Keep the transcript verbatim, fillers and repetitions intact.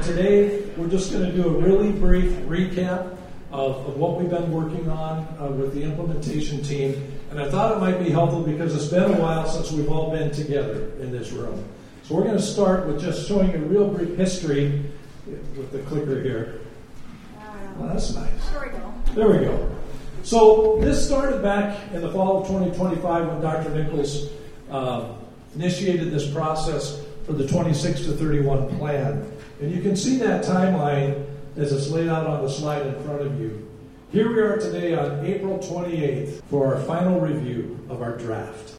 And today, we're just going to do a really brief recap of, of what we've been working on uh, with the implementation team. And I thought it might be helpful because it's been a while since we've all been together in this room. So we're going to start with just showing a real brief history with the clicker here. Well, that's nice. There we go. There we go. So this started back in the fall of twenty twenty-five when Doctor Nichols uh, initiated this process for the twenty-six to thirty-one plan. And you can see that timeline as it's laid out on the slide in front of you. Here we are today on April twenty-eighth for our final review of our draft.